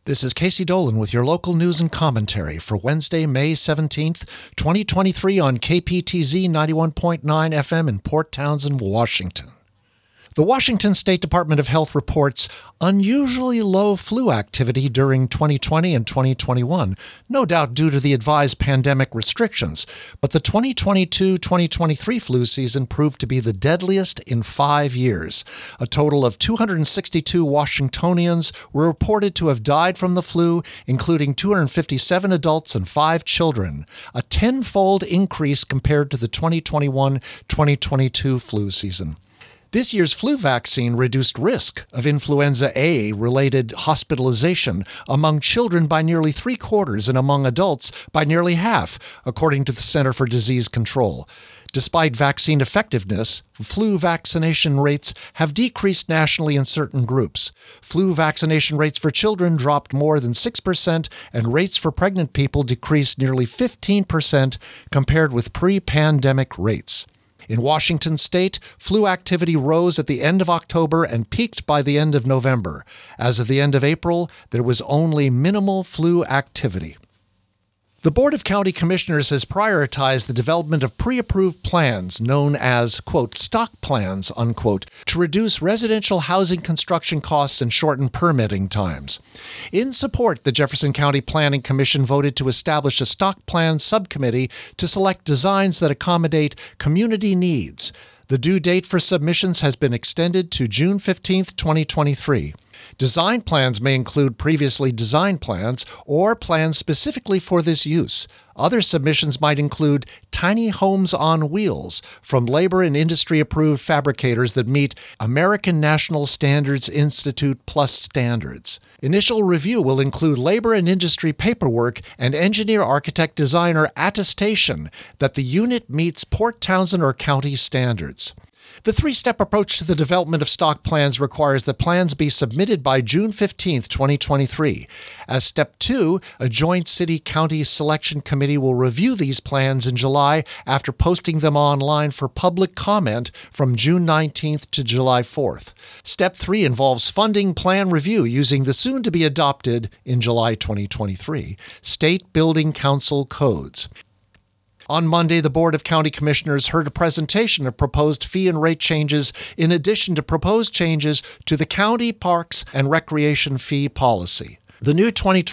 This is Casey Dolan with your local news and commentary for Wednesday, May 17th, 2023 on KPTZ 91.9 FM in Port Townsend, Washington. The Washington State Department of Health reports unusually low flu activity during 2020 and 2021, no doubt due to the advised pandemic restrictions, but the 2022-2023 flu season proved to be the deadliest in 5 years. A total of 262 Washingtonians were reported to have died from the flu, including 257 adults and 5 children, a tenfold increase compared to the 2021-2022 flu season. This year's flu vaccine reduced risk of influenza A-related hospitalization among children by nearly 3/4 and among adults by nearly half, according to the Center for Disease Control. Despite vaccine effectiveness, flu vaccination rates have decreased nationally in certain groups. Flu vaccination rates for children dropped more than 6%, and rates for pregnant people decreased nearly 15% compared with pre-pandemic rates. In Washington state, flu activity rose at the end of October and peaked by the end of November. As of the end of April, there was only minimal flu activity. The Board of County Commissioners has prioritized the development of pre-approved plans known as, quote, stock plans, unquote, to reduce residential housing construction costs and shorten permitting times. In support, the Jefferson County Planning Commission voted to establish a stock plan subcommittee to select designs that accommodate community needs. The due date for submissions has been extended to June 15th, 2023. Design plans may include previously designed plans or plans specifically for this use. Other submissions might include tiny homes on wheels from labor and industry-approved fabricators that meet American National Standards Institute Plus standards. Initial review will include labor and industry paperwork and engineer-architect-designer attestation that the unit meets Port Townsend or county standards. The three-step approach to the development of stock plans requires that plans be submitted by June 15, 2023. As step 2, a joint city-county selection committee will review these plans in July after posting them online for public comment from June 19th to July 4th. Step 3 involves funding plan review using the soon-to-be-adopted, in July 2023, State Building Council codes. On Monday, the Board of County Commissioners heard a presentation of proposed fee and rate changes in addition to proposed changes to the county parks and recreation fee policy. The new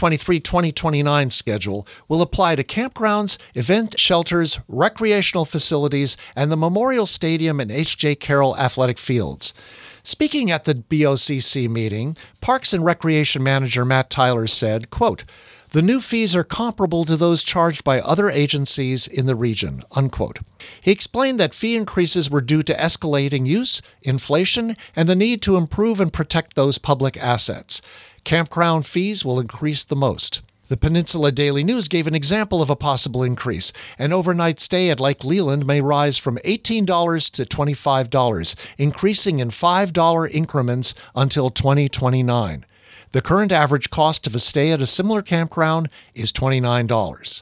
2023-2029 schedule will apply to campgrounds, event shelters, recreational facilities, and the Memorial Stadium and H.J. Carroll athletic fields. Speaking at the BOCC meeting, Parks and Recreation Manager Matt Tyler said, quote, "The new fees are comparable to those charged by other agencies in the region," unquote. He explained that fee increases were due to escalating use, inflation, and the need to improve and protect those public assets. Campground fees will increase the most. The Peninsula Daily News gave an example of a possible increase. An overnight stay at Lake Leland may rise from $18 to $25, increasing in $5 increments until 2029. The current average cost of a stay at a similar campground is $29.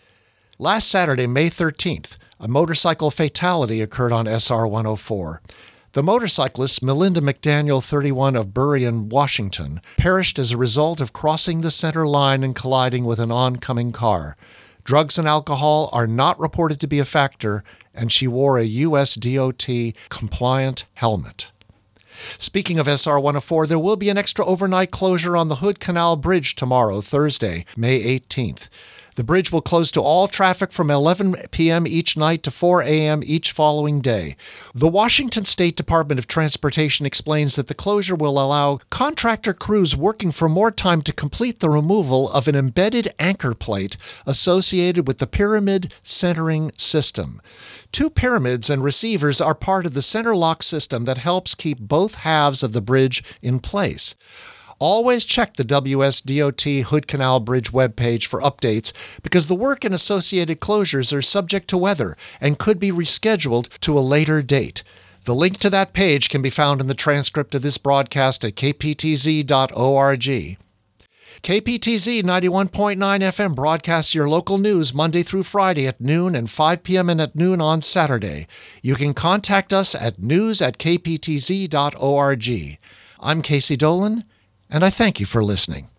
Last Saturday, May 13th, a motorcycle fatality occurred on SR 104. The motorcyclist, Melinda McDaniel, 31, of Burien, Washington, perished as a result of crossing the center line and colliding with an oncoming car. Drugs and alcohol are not reported to be a factor, and she wore a U.S. DOT-compliant helmet. Speaking of SR 104, there will be an extra overnight closure on the Hood Canal Bridge tomorrow, Thursday, May 18th. The bridge will close to all traffic from 11 p.m. each night to 4 a.m. each following day. The Washington State Department of Transportation explains that the closure will allow contractor crews working for more time to complete the removal of an embedded anchor plate associated with the pyramid centering system. 2 pyramids and receivers are part of the center lock system that helps keep both halves of the bridge in place. Always check the WSDOT Hood Canal Bridge webpage for updates because the work and associated closures are subject to weather and could be rescheduled to a later date. The link to that page can be found in the transcript of this broadcast at kptz.org. KPTZ 91.9 FM broadcasts your local news Monday through Friday at noon and 5 p.m. and at noon on Saturday. You can contact us at news@kptz.org. I'm Casey Dolan, and I thank you for listening.